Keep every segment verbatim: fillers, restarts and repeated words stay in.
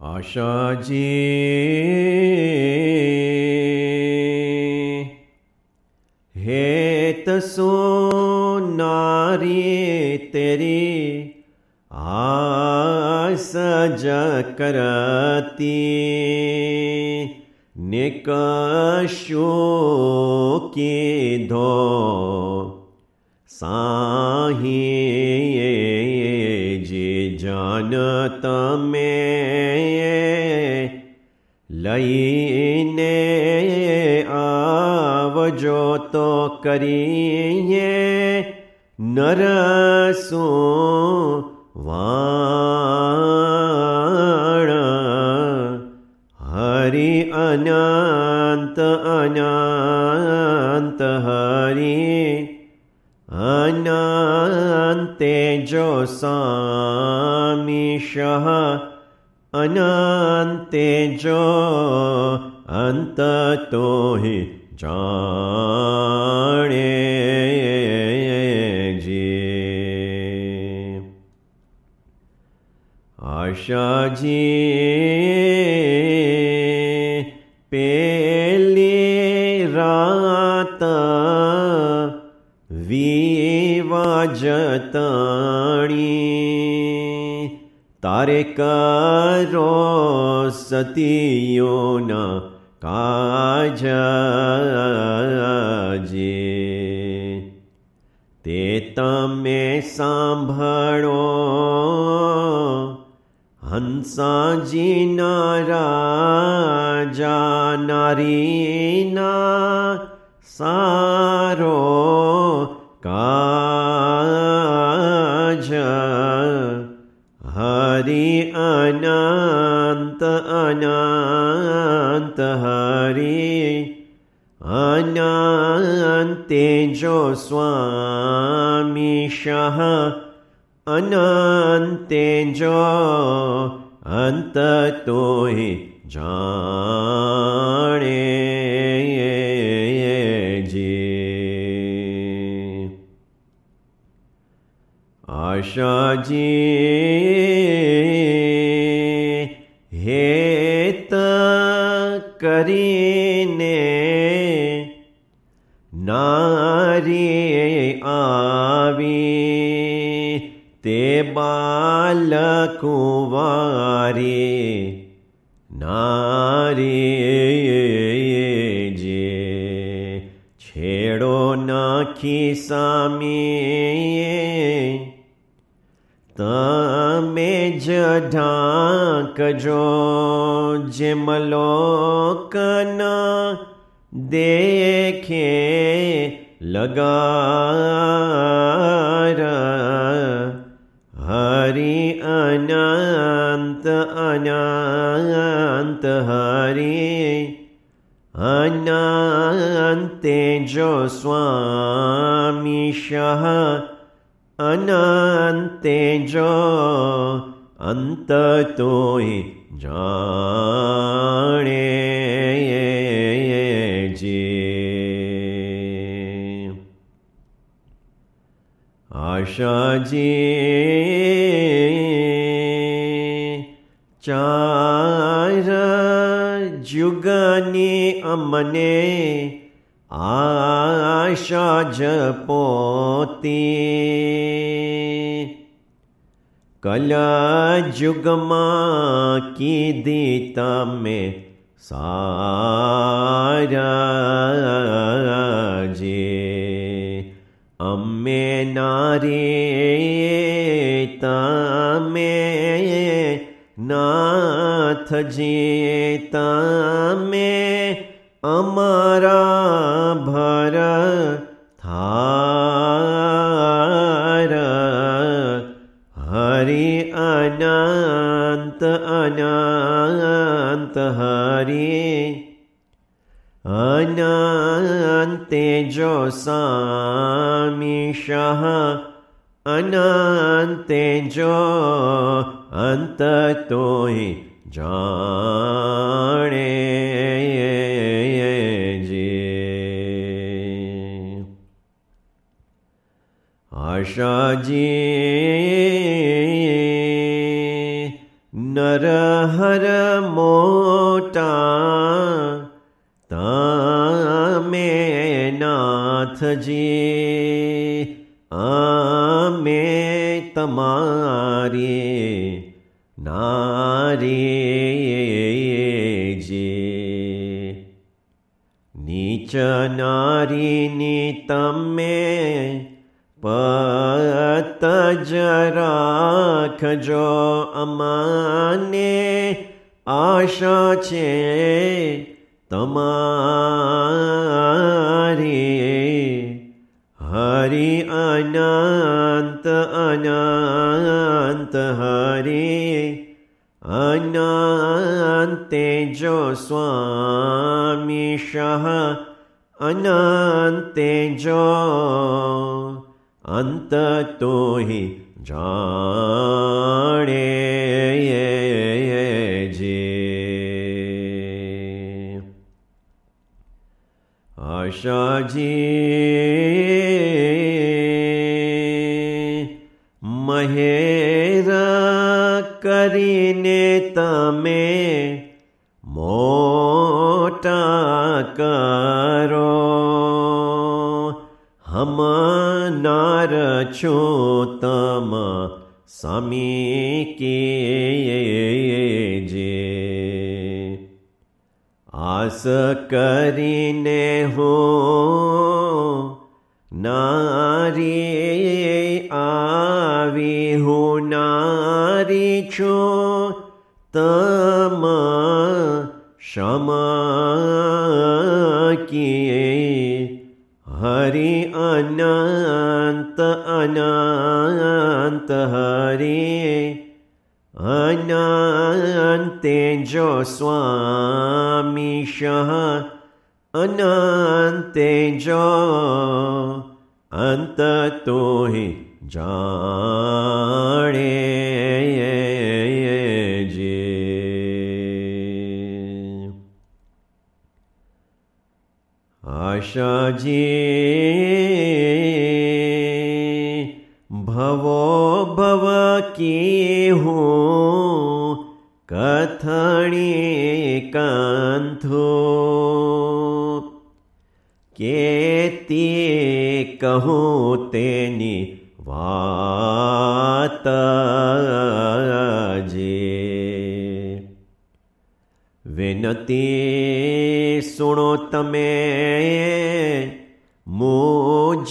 આશાજી हेत सो नारी तेरी आसज करती निकशो की धो साही जी जानत में लईने आवजो तो करिए नरसो वाण हरि अनंत अनंत हरि अनंते जो सामीशः अनंते जो अंत तो ही जाने जी आशा जी पेली रात विवाजताणी तारे करो सतियोना काजजे ते तमे सांभळो हंसाजीना राजा नारीना सारो काज हरि अनंत अनंत हरि अनंते जो स्वामीशः अनंते जो अंत तो ही जाने जी आशा जी हेत करीने नारी आवी ते बालकुंवारी नारी जे छेड़ो नाखी सामी तमे ज ढांकजो जिमलोकन देखे लगार हरि अनंत अनंत हरि अनंते जो स्वामीशः अनंते जो अंत तो ही जाने जी आशा जी चार जुगनी अमने आशा जपोती कला जुगमा की दीता में सारा जे अम्मे नारी तमे नाथ जी तमे अमरा भर थार हरि अनंत अनंत हरि अनंते जो सामीशः अनंते जो अंत तो ही जाने जी आशा जी નરહર મોટા તમે નાથજી, અમે તમારી નારીજી. નીચ નારીની તમે પત જ રાખજો, અમાને આશા છે તમારી. હરિ અનંત અનંત હરિ અનંતે જો સ્વામી શાહ, અનંતે જો અંત તોહિ જાણે જે. આશાજી મહેર કરીને તમે મોટા કરો, હમનાર છો તમ સ્વામી કીજે. આસ કરીને હું નારી આવી, હું નારી છું તમ ક્ષમા કીએ. હરિ અનંત અનંત હરિ અનંતે જો સ્વામી શાહ, અનંતે જો અંત તોહિ જાણે જે. આશાજી ભવો ભવ કી હું કથણી કંથો, કેતી કહું તેની વાત જે. વિનતી સુણો તમે મુજ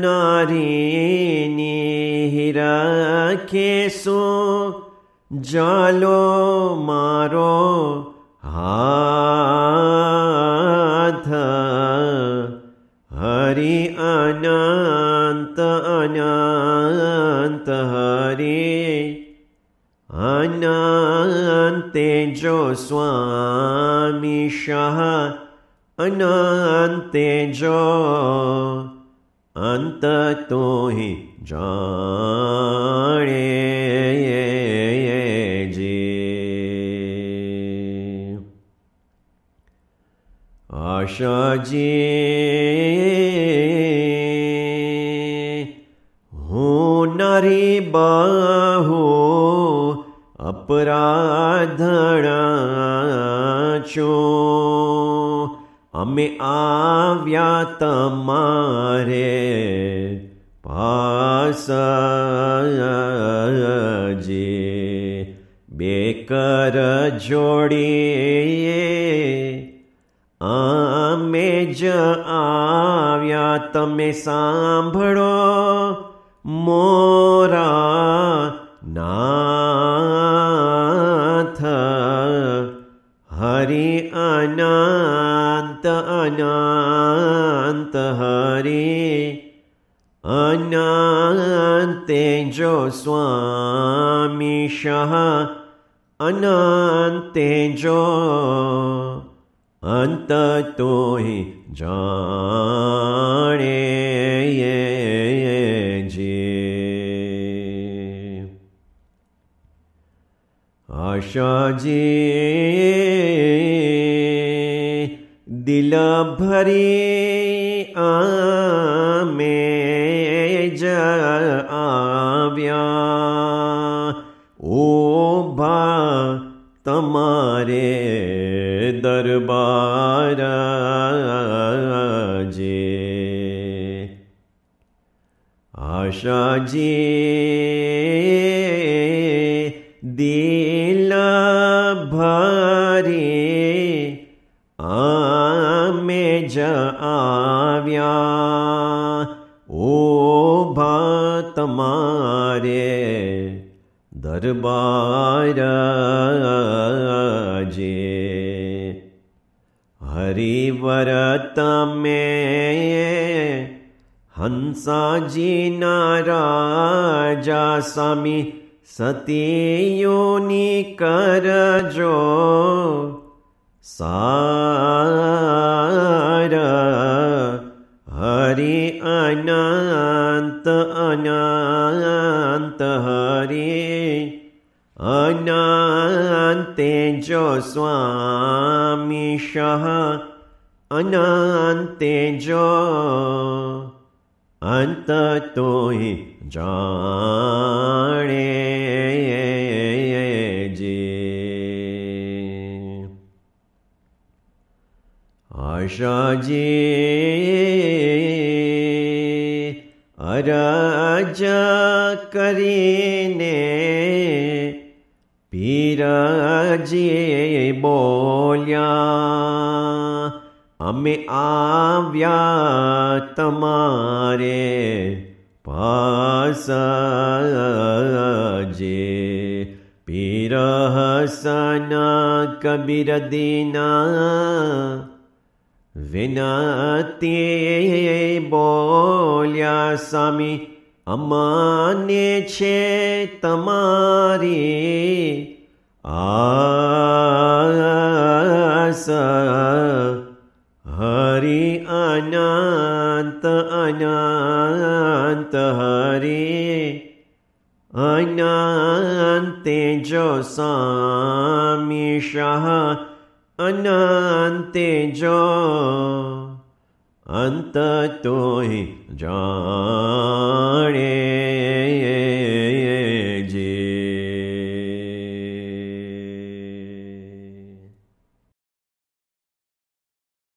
નારીની, રાખીશું જાલો મારો હાથ. હરિ અનંત અનંત હરિ અનંતે જો સ્વામી શાહ, અનંતે જો અંત તોહિ જાણે જે. આશાજી હું નારી બહુ અપરાધણા છું, અમે આવ્યા તમારે પાસ જે. બેકર જોડીએ અમે જ આવ્યા, તમે સાંભળો મોરા નાથ. હરિ અનંત અનંત હરિ અનંતે જો સ્વામી શાહ, અનંતે જો અંત તોહિ જાણે જે. આશાજી દિલ ભરી અમે જ આવ્યા, ઓ ભા તમારે દરબાર જે આશાજી દિલ ભરી આમે જ આવ્યા ઉભા તમારે દરબાર જે હરિવર તમે હંસાજીના રાજા સ્વામી સતીયોની કરજો સાર હરિ અનંત અનંત હરિ અનંતે જો સ્વામી શહ અનંતે જો અંત તોય જાણે જે આશાજી અરજ કરીને પીરજી બોલ્યા અમે આવ્યા તમારે પાસ જે પીર હસન કબીર દીના વિનતી બોલ્યા સ્વામી અમાને છે તમારી આસ હરિ અનંત અનંત હરિ અનંતે જો સ્વામી શાહ અનંતે જો અંત તોય જાણે